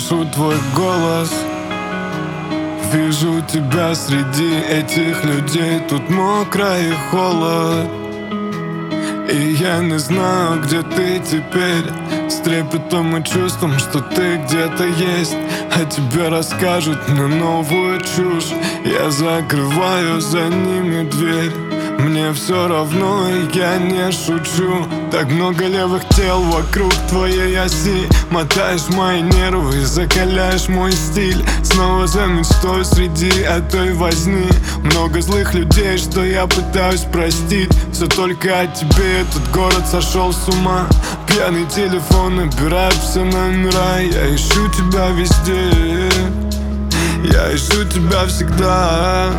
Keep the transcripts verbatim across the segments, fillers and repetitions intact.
слышу твой голос. Вижу тебя среди этих людей. Тут мокро и холод, и я не знаю, где ты теперь. С трепетом и чувством, что ты где-то есть. А тебе расскажут на новую чушь. Я закрываю за ними дверь. Мне все равно, и я не шучу. Так много левых тел вокруг твоей оси. Мотаешь мои нервы, закаляешь мой стиль. Снова за мечтой среди этой возни. Много злых людей, что я пытаюсь простить. Все только о тебе, этот город сошел с ума. Пьяный телефон набирает все номера. Я ищу тебя везде, я ищу тебя всегда.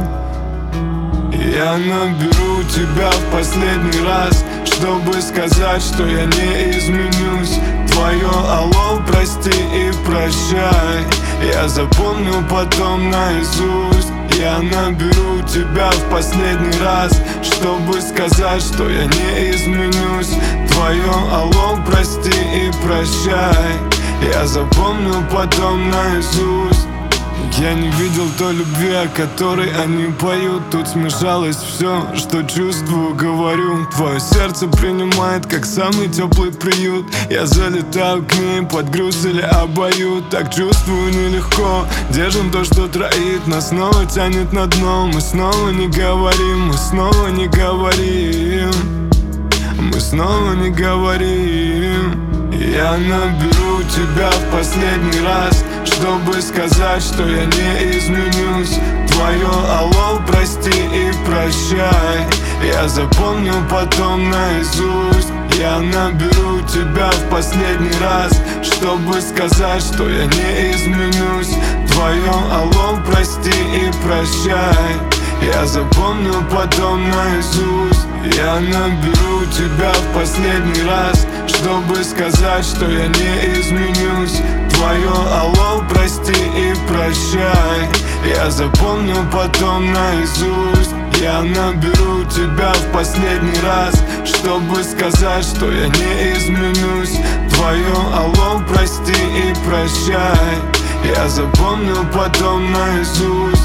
Я наберу тебя в последний раз, чтобы сказать, что я не изменюсь. Твое алло, прости и прощай, я запомню потом наизусть. Я наберу тебя в последний раз, чтобы сказать, что я не изменюсь. Твое алло, прости и прощай, я запомню потом наизусть. Я не видел той любви, о которой они поют. Тут смешалось все, что чувствую, говорю. Твое сердце принимает, как самый теплый приют. Я залетаю к ней под груз или обоют. Так чувствую нелегко, держим то, что троит. Нас снова тянет на дно. Мы снова не говорим, мы снова не говорим. Мы снова не говорим. Я наберу тебя в последний раз, чтобы сказать, что я не изменюсь. Твое алло, прости и прощай, я запомню потом наизусть. Я наберу тебя в последний раз, чтобы сказать, что я не изменюсь. Твое алло, прости и прощай, я запомню потом наизусть. Я наберу тебя в последний раз, чтобы сказать, что я не изменюсь. Твое алло, прости и прощай, я запомню потом наизусть. Я наберу тебя в последний раз, чтобы сказать, что я не изменюсь. Твое алло, прости и прощай, я запомню потом наизусть.